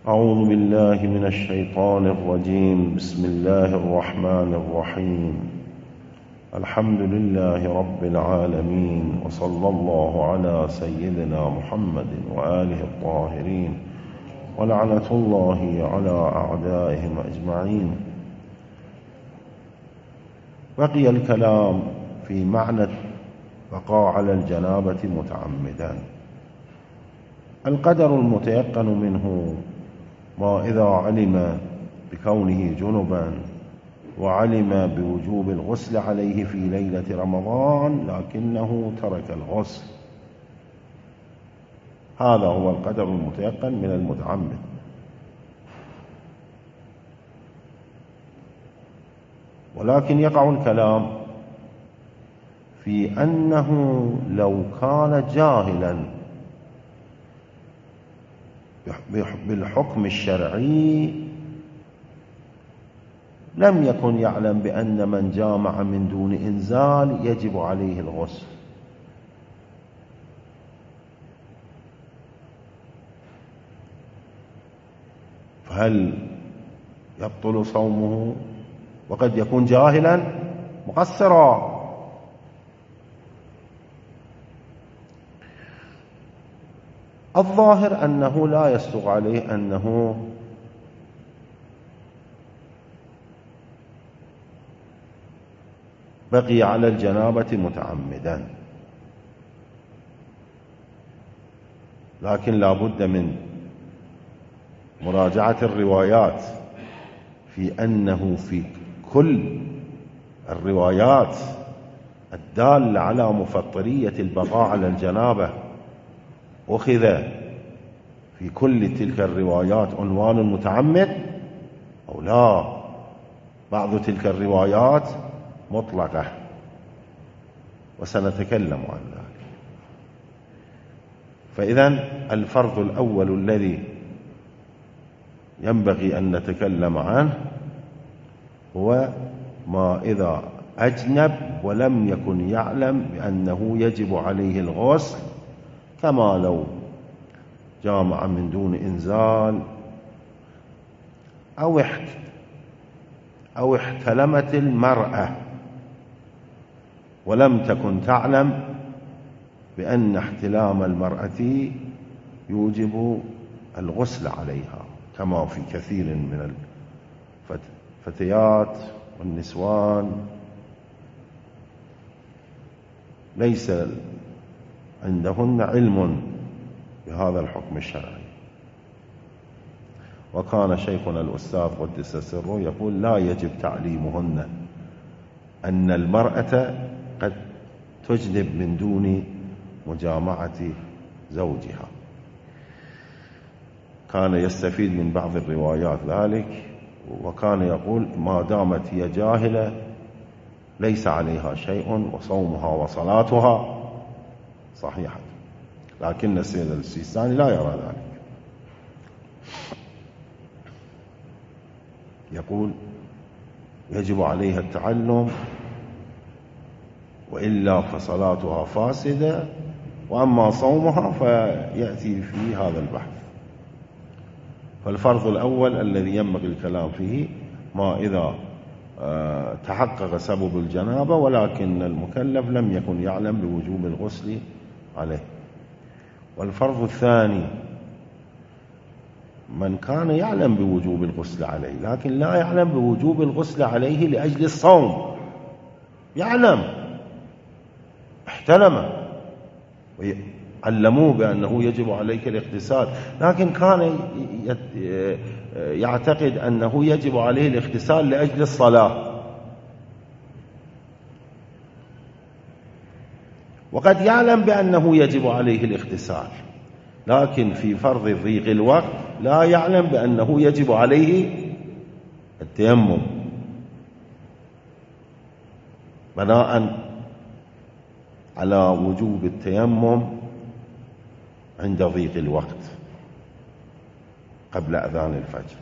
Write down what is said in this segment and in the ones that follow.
أعوذ بالله من الشيطان الرجيم. بسم الله الرحمن الرحيم. الحمد لله رب العالمين، وصلى الله على سيدنا محمد وآله الطاهرين، ولعنة الله على أعدائهم أجمعين. بقي الكلام في معنى بقاء على الجنابة متعمدا. القدر المتيقن منه ما إذا علم بكونه جنبا وعلم بوجوب الغسل عليه في ليلة رمضان لكنه ترك الغسل، هذا هو القدر المتيقن من المتعمد. ولكن يقع الكلام في أنه لو كان جاهلا بالحكم الشرعي لم يكن يعلم بأن من جامع من دون إنزال يجب عليه الغسل، فهل يبطل صومه؟ وقد يكون جاهلا مقصرا. الظاهر أنه لا يسوغ عليه أنه بقي على الجنابة متعمدا، لكن لا بد من مراجعة الروايات في أنه في كل الروايات الدالة على مفطرية البقاء على الجنابة أخذ في كل تلك الروايات عنوان المتعمد أو لا. بعض تلك الروايات مطلقة وسنتكلم عن ذلك. فإذن الفرض الأول الذي ينبغي أن نتكلم عنه هو ما إذا أجنب ولم يكن يعلم بأنه يجب عليه الغسل، كما لو جامع من دون إنزال أو احتلمت المرأة ولم تكن تعلم بأن احتلام المرأة يوجب الغسل عليها، كما في كثير من الفتيات والنسوان ليس عندهن علم بهذا الحكم الشرعي. وكان شيخنا الأستاذ قدس سره يقول لا يجب تعليمهن أن المرأة قد تجنب من دون مجامعة زوجها. كان يستفيد من بعض الروايات ذلك، وكان يقول ما دامت هي جاهلة ليس عليها شيء وصومها وصلاتها صحيحة. لكن السيد السيستاني لا يرى ذلك، يقول يجب عليها التعلم وإلا فصلاتها فاسدة، وأما صومها فيأتي في هذا البحث. فالفرض الأول الذي ينبغي الكلام فيه ما إذا تحقق سبب الجنابة ولكن المكلف لم يكن يعلم بوجوب الغسل عليه. والفرض الثاني من كان يعلم بوجوب الغسل عليه لكن لا يعلم بوجوب الغسل عليه لأجل الصوم، يعلم احتلم وعلموه بأنه يجب عليك الاغتسال، لكن كان يعتقد أنه يجب عليه الاغتسال لأجل الصلاة، وقد يعلم بأنه يجب عليه الاغتسال، لكن في فرض ضيق الوقت لا يعلم بأنه يجب عليه التيمم بناء على وجوب التيمم عند ضيق الوقت قبل أذان الفجر.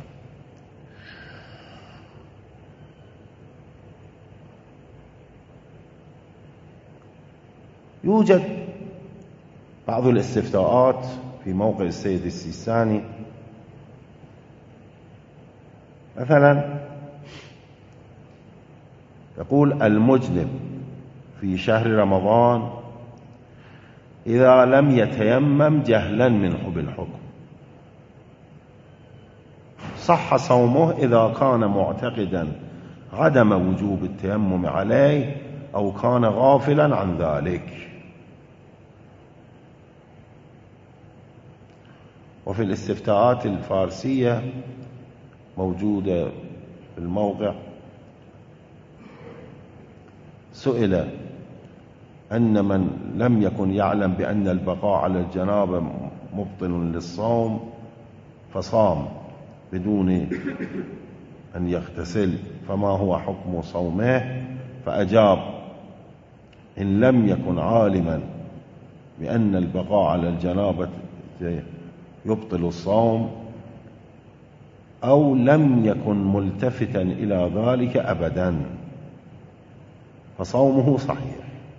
يوجد بعض الاستفتاءات في موقع السيد السيستاني مثلا يقول المجنب في شهر رمضان إذا لم يتيمم جهلا منه بالحكم صح صومه إذا كان معتقدا عدم وجوب التيمم عليه أو كان غافلا عن ذلك. وفي الاستفتاءات الفارسية موجودة في الموقع سئل أن من لم يكن يعلم بأن البقاء على الجنابة مبطل للصوم فصام بدون أن يغتسل فما هو حكم صومه؟ فأجاب: إن لم يكن عالما بأن البقاء على الجنابة يبطل الصوم أو لم يكن ملتفتا إلى ذلك أبدا فصومه صحيح.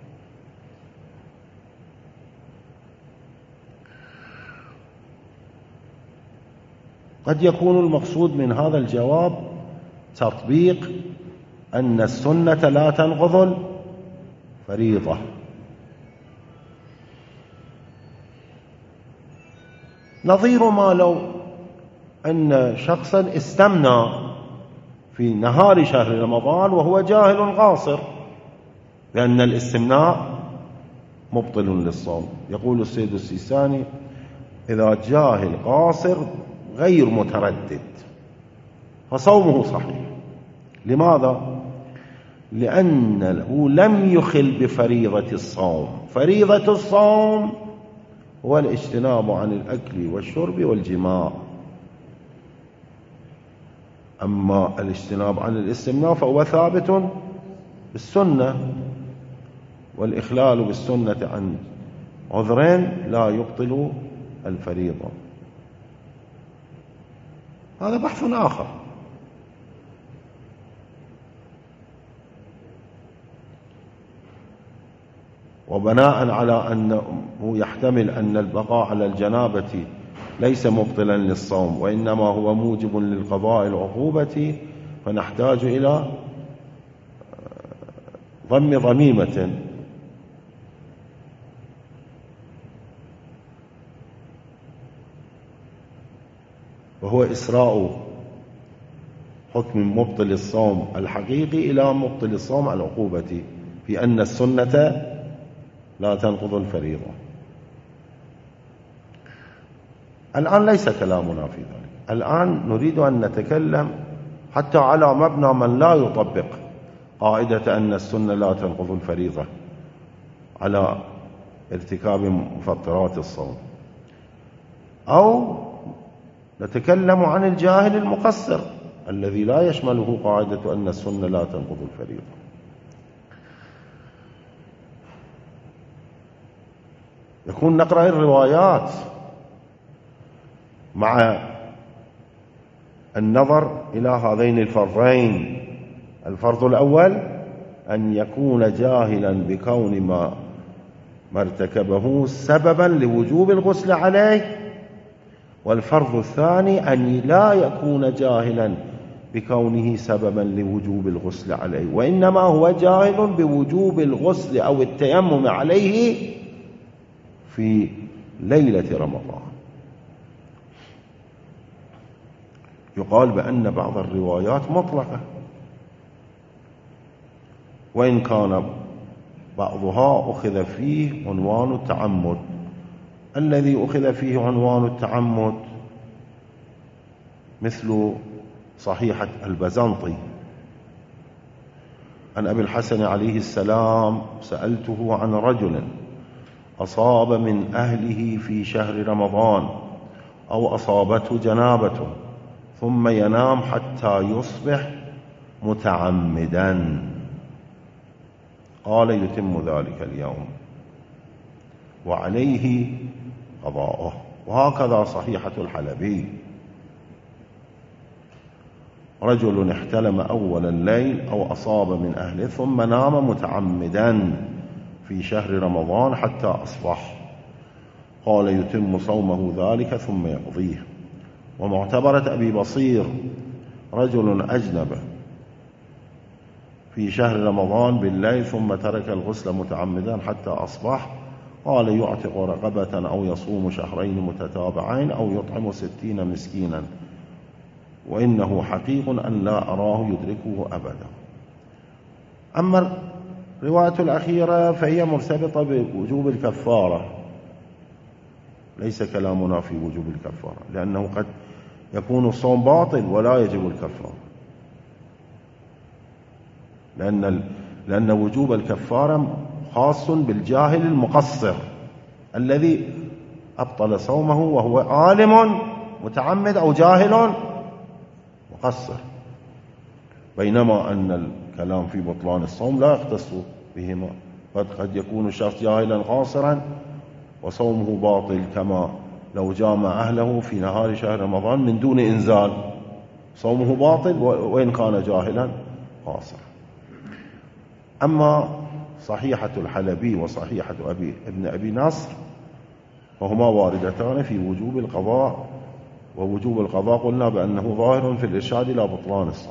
قد يكون المقصود من هذا الجواب تطبيق أن السنة لا تنقض الفريضة، نظير ما لو أن شخصا استمنى في نهار شهر رمضان وهو جاهل قاصر بأن الاستمناء مبطل للصوم. يقول السيد السيستاني: إذا جاهل قاصر غير متردد فصومه صحيح. لماذا؟ لأنه لم يخل بفريضة الصوم. فريضة الصوم هو الاجتناب عن الأكل والشرب والجماع، أما الاجتناب عن الاستمناء فهو ثابت بالسنة، والإخلال بالسنة عن عذرين لا يبطل الفريضة. هذا بحث آخر. وبناء على أنه يحتمل أن البقاء على الجنابة ليس مبطلا للصوم وإنما هو موجب للقضاء العقوبة، فنحتاج إلى ضم ضميمة وهو إسراء حكم مبطل الصوم الحقيقي إلى مبطل الصوم العقوبة في أن السنة لا تنقض الفريضة. الآن ليس كلامنا في ذلك، الآن نريد أن نتكلم حتى على مبنى من لا يطبق قاعدة أن السنة لا تنقض الفريضة على ارتكاب مفطرات الصوم، أو نتكلم عن الجاهل المقصر الذي لا يشمله قاعدة أن السنة لا تنقض الفريضة. يكون نقرأ الروايات مع النظر إلى هذين الفرضين. الفرض الأول أن يكون جاهلا بكون ما ارتكبه سببا لوجوب الغسل عليه، والفرض الثاني أن لا يكون جاهلا بكونه سببا لوجوب الغسل عليه، وإنما هو جاهل بوجوب الغسل أو التيمم عليه في ليلة رمضان. يقال بأن بعض الروايات مطلقة، وإن كان بعضها أخذ فيه عنوان التعمد. الذي أخذ فيه عنوان التعمد مثل صحيحة البزنطي عن أبي الحسن عليه السلام: سألته عن رجل أصاب من أهله في شهر رمضان أو أصابته جنابة ثم ينام حتى يصبح متعمدا، قال: يتم ذلك اليوم وعليه قضاؤه. وهكذا صحيحة الحلبي: رجل احتلم أول الليل أو أصاب من أهله ثم نام متعمدا في شهر رمضان حتى أصبح، قال: يتم صومه ذلك ثم يقضيه. ومعتبرة أبي بصير رجل أجنب في شهر رمضان بالليل ثم ترك الغسل متعمدا حتى أصبح، قال يعتق رقبة أو يصوم شهرين متتابعين أو يطعم 60 مسكينا، وإنه حقيق أن لا أراه يدركه أبدا. أما الرواية الأخيرة فهي مرتبطة بوجوب الكفارة، ليس كلامنا في وجوب الكفارة، لأنه قد يكون الصوم باطل ولا يجب الكفارة، لأن وجوب الكفارة خاص بالجاهل المقصر الذي أبطل صومه وهو عالم متعمد أو جاهل مقصر، بينما أن الكلام في بطلان الصوم لا يختص بهما. قد يكون الشخص جاهلا قاصرا وصومه باطل، كما لو جامع أهله في نهار شهر رمضان من دون إنزال، صومه باطل وإن كان جاهلا قاصرا. أما صحيحة الحلبي وصحيحة ابن أبي نصر فهما واردتان في وجوب القضاء، ووجوب القضاء قلنا بأنه ظاهر في الإرشاد إلى بطلان الصوم.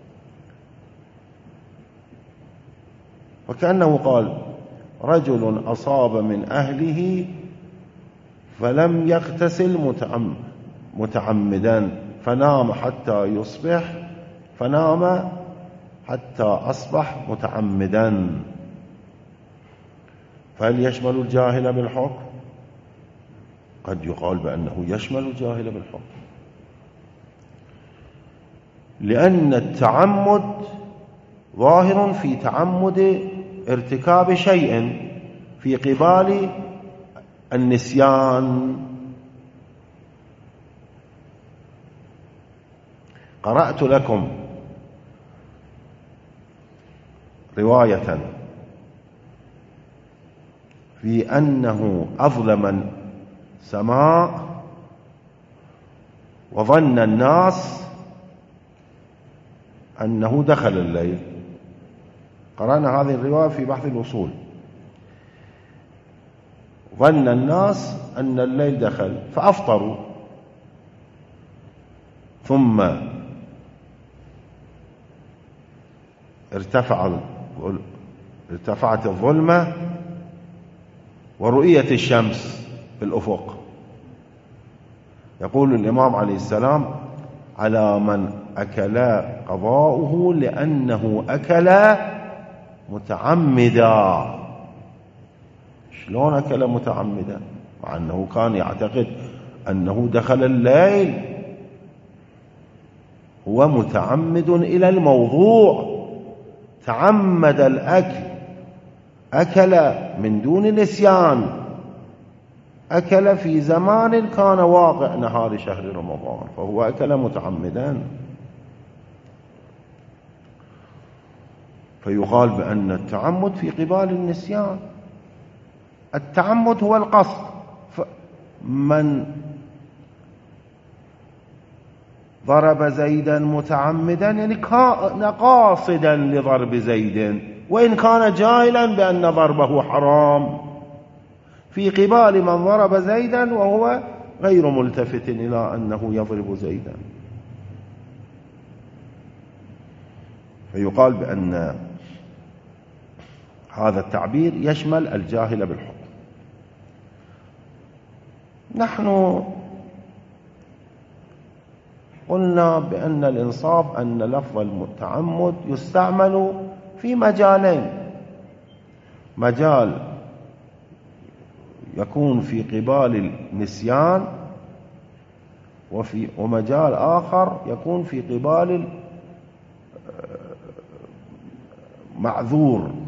وكأنه قال رجل أصاب من أهله فلم يغتسل متعمدا فنام حتى يصبح، فنام حتى أصبح متعمدا، فهل يشمل الجاهل بالحكم؟ قد يقال بأنه يشمل الجاهل بالحكم، لأن التعمد ظاهر في تعمد ارتكاب شيء في قبال النسيان. قرأت لكم رواية في أنه أظلم السماء وظن الناس أنه دخل الليل. قرأنا هذه الرواية في بحث الأصول. ظن الناس أن الليل دخل فأفطروا، ثم ارتفعت الظلمة ورؤية الشمس في الأفق. يقول الإمام عليه السلام على من أكل قضاؤه لأنه أكل متعمدا. شلون أكل متعمدا؟ مع أنه كان يعتقد أنه دخل الليل، هو متعمد إلى الموضوع، تعمد الأكل، أكل من دون نسيان، أكل في زمان كان واقع نهار شهر رمضان، فهو أكل متعمدا. فيقال بأن التعمد في قبال النسيان. التعمد هو القصد، من ضرب زيدا متعمدا يعني قاصدا لضرب زيد، وإن كان جاهلا بأن ضربه حرام، في قبال من ضرب زيدا وهو غير ملتفت إلى أنه يضرب زيدا. فيقال بأن هذا التعبير يشمل الجاهل بالحكم. نحن قلنا بأن الإنصاف أن لفظ التعمد يستعمل في مجالين: مجال يكون في قبال النسيان، ومجال آخر يكون في قبال معذور.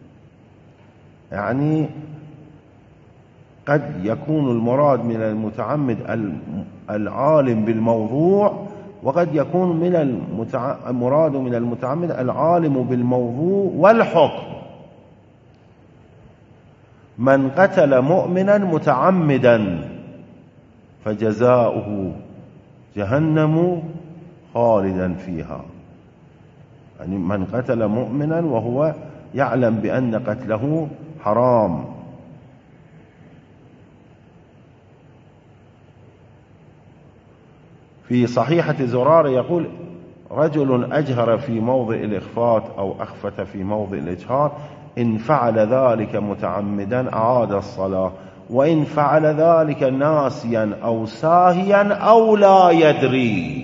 يعني قد يكون المراد من المتعمد العالم بالموضوع، وقد يكون من المراد من المتعمد العالم بالموضوع والحكم. من قتل مؤمنا متعمدا فجزاؤه جهنم خالدا فيها، يعني من قتل مؤمنا وهو يعلم بأن قتله حرام. في صحيحة زرارة يقول رجل أجهر في موضع الإخفات أو أخفت في موضع الإجهار، إن فعل ذلك متعمدا أعاد الصلاة، وإن فعل ذلك ناسيا أو ساهيا أو لا يدري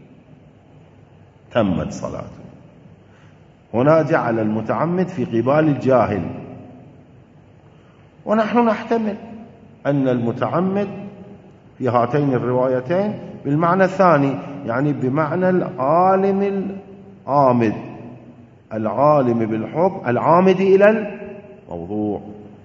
تمت صلاته. هنا جعل المتعمد في قبال الجاهل، ونحن نحتمل أن المتعمد في هاتين الروايتين بالمعنى الثاني، يعني بمعنى العالم العامد، العالم بالحكم العامد إلى الموضوع.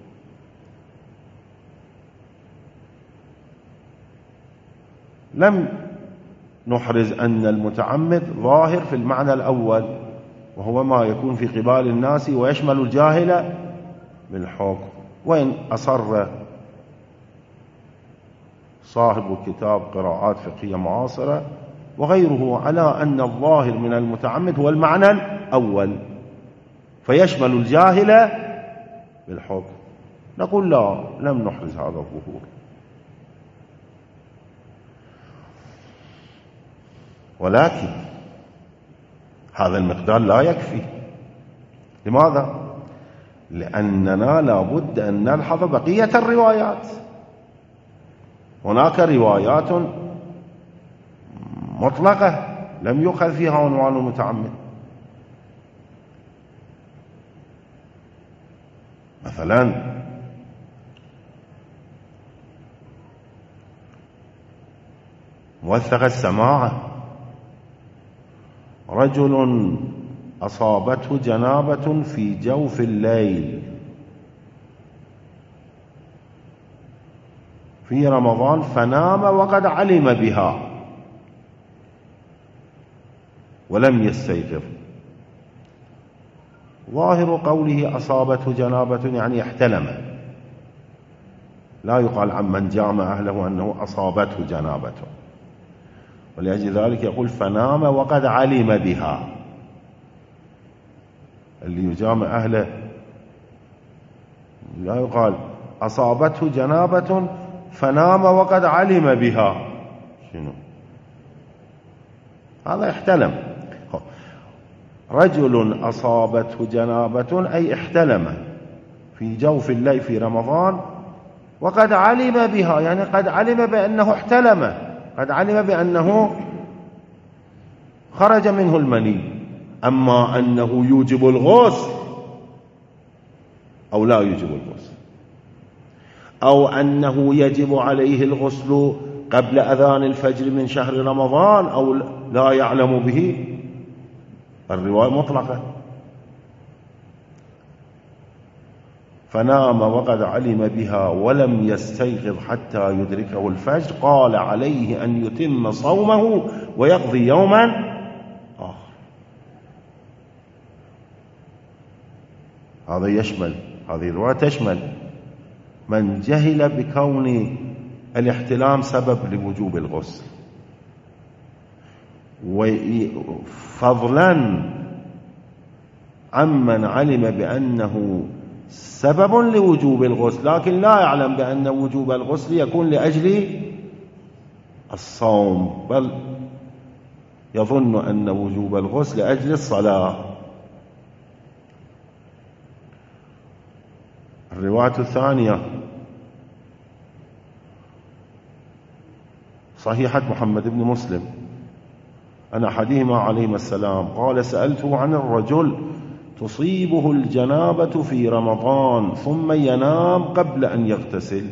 لم نحرز أن المتعمد ظاهر في المعنى الأول، وهو ما يكون في قبال الناس ويشمل الجاهل بالحكم. وإن أصر صاحب كتاب قراءات فقهية معاصرة وغيره على أن الظاهر من المتعمد هو المعنى الأول فيشمل الجاهل بالحكم، نقول لا، لم نحرز هذا الظهور. ولكن هذا المقدار لا يكفي. لماذا؟ لأننا لابد أن نلحظ بقية الروايات. هناك روايات مطلقة لم يؤخذ فيها عنوان المتعمد، مثلا موثق السماعة، رجل أصابته جنابة في جوف الليل في رمضان فنام وقد علم بها ولم يستيقظ. ظاهر قوله أصابته جنابة يعني احتلم، لا يقال عن من جامع أهله أنه أصابته جنابة، ولأجل ذلك يقول فنام وقد علم بها. اللي يجامع أهله لا يقال أصابته جنابة فنام وقد علم بها، شنو هذا؟ احتلم. رجل أصابته جنابة أي احتلم في جوف الليل في رمضان وقد علم بها، يعني قد علم بأنه احتلم، قد علم بأنه خرج منه المني. أما أنه يوجب الغسل أو لا يوجب الغسل، أو أنه يجب عليه الغسل قبل أذان الفجر من شهر رمضان أو لا يعلم به، الرواية مطلقة. فنام وقد علم بها ولم يستيقظ حتى يدركه الفجر، قال عليه أن يتم صومه ويقضي يوما آخر. هذا يشمل، هذه الرواية تشمل من جهل بكون الاحتلام سبب لوجوب الغسل، فضلا عمن علم بأنه سبب لوجوب الغسل لكن لا يعلم بأن وجوب الغسل يكون لأجل الصوم، بل يظن أن وجوب الغسل لأجل الصلاة. الرواية الثانية صحيحة محمد بن مسلم أن أحدهما عليهما السلام قال سألته عن الرجل تصيبه الجنابة في رمضان ثم ينام قبل أن يغتسل،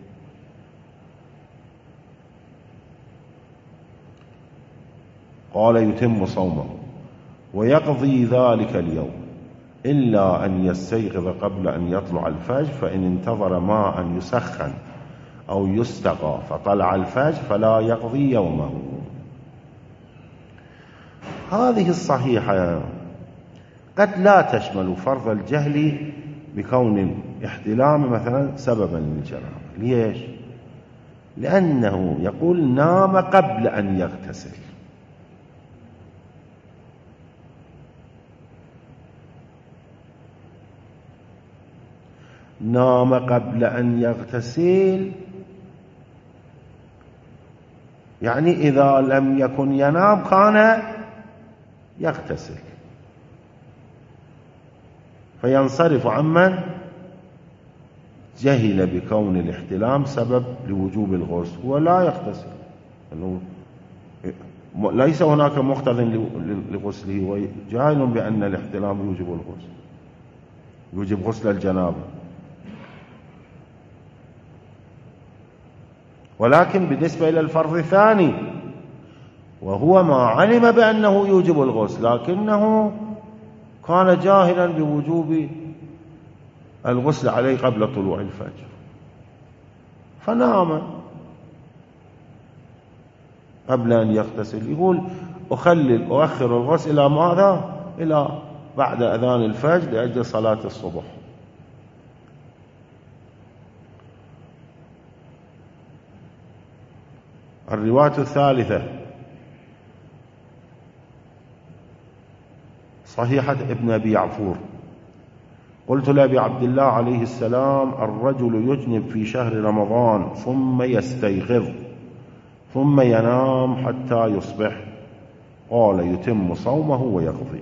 قال يتم صومه ويقضي ذلك اليوم إلا أن يستيقظ قبل أن يطلع الفجر، فإن انتظر ماء يسخن أو يستقى فطلع الفجر فلا يقضي يومه. هذه الصحيحة قد لا تشمل فرض الجهل بكون الاحتلام مثلا سببا للجنابة. ليش؟ لأنه يقول نام قبل أن يغتسل، نام قبل أن يغتسل يعني إذا لم يكن ينام كان يغتسل، فينصرف عمن جهل بكون الاحتلام سبب لوجوب الغسل ولا يغتسل، ليس هناك مقتضٍ لغسله وجاهل بأن الاحتلام يوجب الغسل، يوجب غسل الجنابة، ولكن بالنسبة إلى الفرض الثاني وهو ما علم بأنه يوجب الغسل لكنه كان جاهلا بوجوب الغسل عليه قبل طلوع الفجر فنام قبل أن يغتسل، يقول أؤخر الغسل إلى ماذا؟ إلى بعد أذان الفجر لأجل صلاة الصبح. الرواية الثالثة صحيحة ابن أبي عفور: قلت لأبي عبد الله عليه السلام: الرجل يجنب في شهر رمضان ثم يستيقظ ثم ينام حتى يصبح، قال: يتم صومه ويقضي.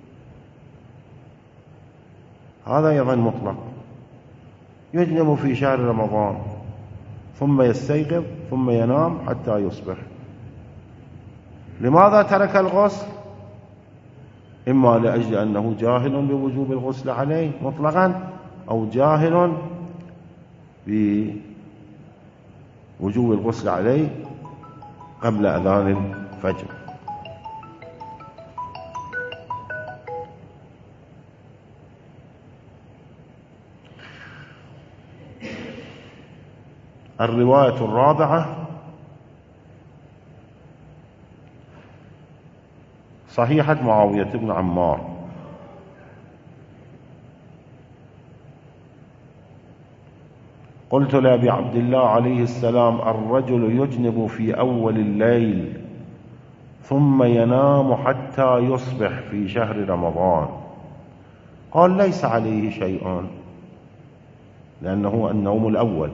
هذا أيضا مطلق، يجنب في شهر رمضان ثم يستيقظ ثم ينام حتى يصبح. لماذا ترك الغسل؟ إما لأجل أنه جاهل بوجوب الغسل عليه مطلقا، أو جاهل بوجوب الغسل عليه قبل أذان الفجر. الرواية الرابعة صحيحة معاوية بن عمار: قلت لأبي عبد الله عليه السلام: الرجل يجنب في أول الليل ثم ينام حتى يصبح في شهر رمضان، قال: ليس عليه شيء لأنه النوم الأول.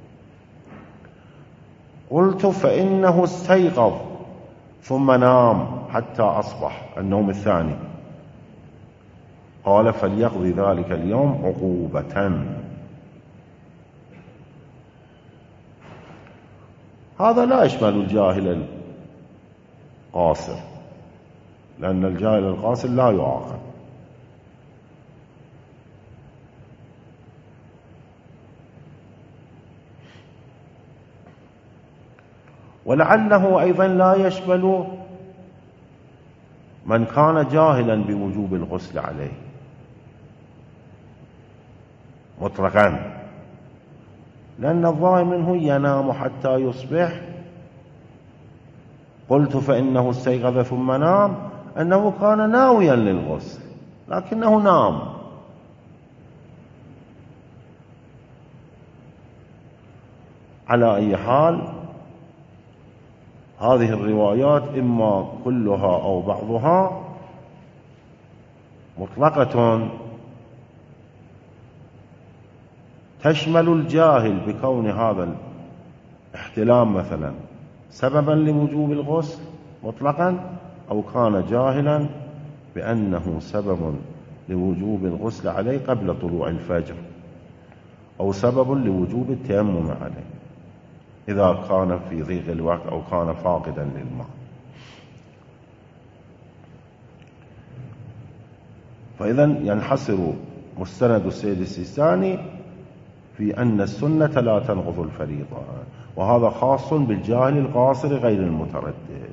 قلت: فإنه استيقظ ثم نام حتى أصبح، النوم الثاني، قال: فليقضي ذلك اليوم عقوبة. هذا لا يشمل الجاهل القاصر، لأن الجاهل القاصر لا يعاقب. ولعله أيضا لا يشمل من كان جاهلا بوجوب الغسل عليه مطلقا، لأن الظاهر منه ينام حتى يصبح. قلت: فإنه استيقظ ثم نام، أنه كان ناويا للغسل لكنه نام. على أي حال هذه الروايات إما كلها أو بعضها مطلقة تشمل الجاهل بكون هذا الاحتلام مثلا سببا لوجوب الغسل مطلقا، أو كان جاهلا بأنه سبب لوجوب الغسل عليه قبل طلوع الفجر، أو سبب لوجوب التيمم عليه إذا كان في ضيق الوقت أو كان فاقدا للماء. فإذا ينحصر مستند السيد السيستاني في أن السنة لا تنقض الفريضة، وهذا خاص بالجاهل القاصر غير المتردد.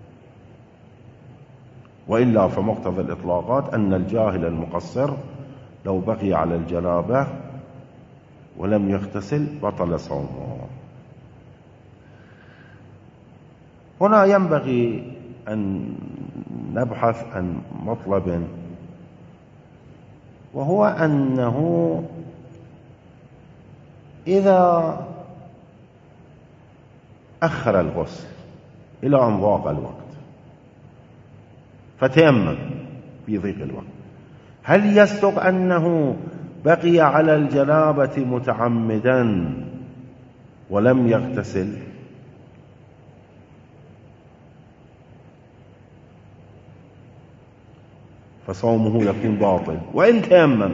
وإلا فمقتضى الإطلاقات أن الجاهل المقصر لو بقي على الجنابة ولم يغتسل بطل صومه. هنا ينبغي أن نبحث عن مطلب، وهو أنه إذا أخر الغسل إلى أن ضاق الوقت فتيمم في ضيق الوقت، هل يصدق أنه بقي على الجنابة متعمدا ولم يغتسل؟ فصومه يكون باطل. وإن تيمم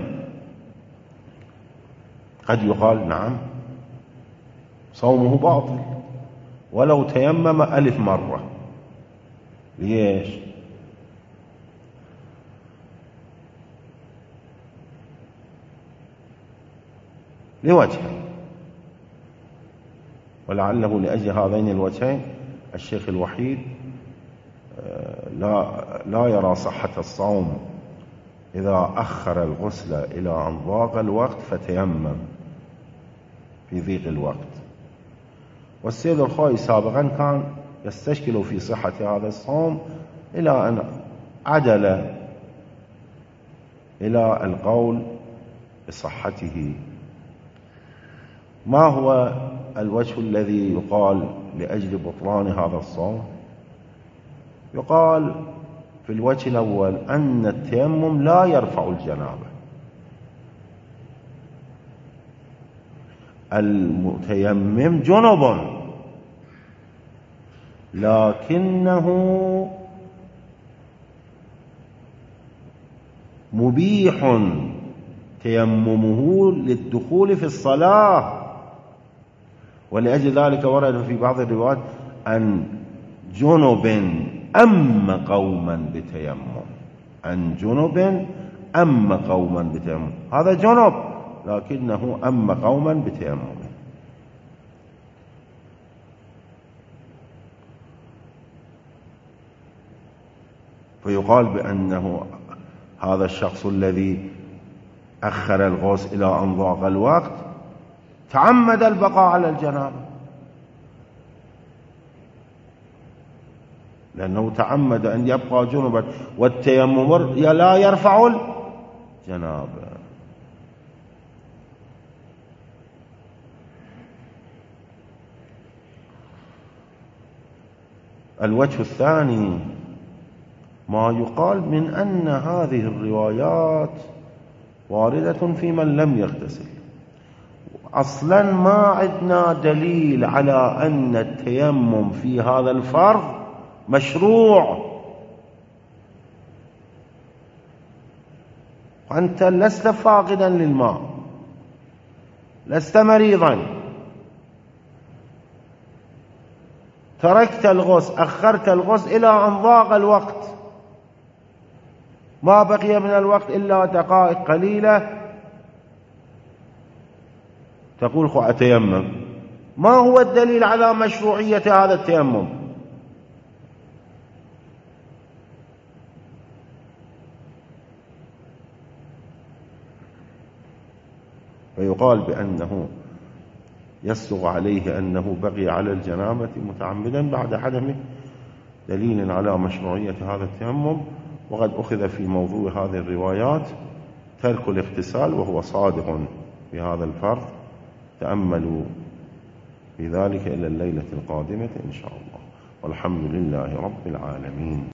قد يقال نعم صومه باطل ولو تيمم 1000 مرة. ليش؟ لوجهين، ولعله لأجل هذين الوجهين الشيخ الوحيد لا يرى صحة الصوم إذا أخر الغسل إلى أن ضاق الوقت فتيمم في ضيق الوقت. والسيد الخوئي سابقا كان يستشكل في صحة هذا الصوم إلى أن عدل إلى القول بصحته. ما هو الوجه الذي يقال لأجل بطلان هذا الصوم؟ يقال في الوجه الأول أن التيمم لا يرفع الجنابة. المتيمم جنب لكنه مبيح تيممه للدخول في الصلاة، ولأجل ذلك ورد في بعض الروايات أن جنب أم قوما بتيمم، أن جنب أم قوما بتيمم. هذا جنب لكنه أم قوما بتيمم. فيقال بأنه هذا الشخص الذي أخر الغسل إلى أن ضاق الوقت تعمد البقاء على الجنابة، لأنه تعمد أن يبقى جنبا، والتيمم لا يرفع الجنابة. الوجه الثاني ما يقال من أن هذه الروايات واردة في من لم يغتسل. أصلا ما عندنا دليل على أن التيمم في هذا الفرض مشروع. وأنت لست فاقدا للماء، لست مريضا، تركت الغسل، أخرت الغسل إلى أن ضاق الوقت، ما بقي من الوقت إلا دقائق قليلة، تقول خو أتيمم. ما هو الدليل على مشروعية هذا التيمم؟ فيقال بأنه يسلغ عليه أنه بقي على الجنابة متعمدا بعد عدم دليل على مشروعية هذا التيمم. وقد أخذ في موضوع هذه الروايات ترك الاغتسال، وهو صادق في هذا الفرض. تأملوا في ذلك إلى الليلة القادمة إن شاء الله، والحمد لله رب العالمين.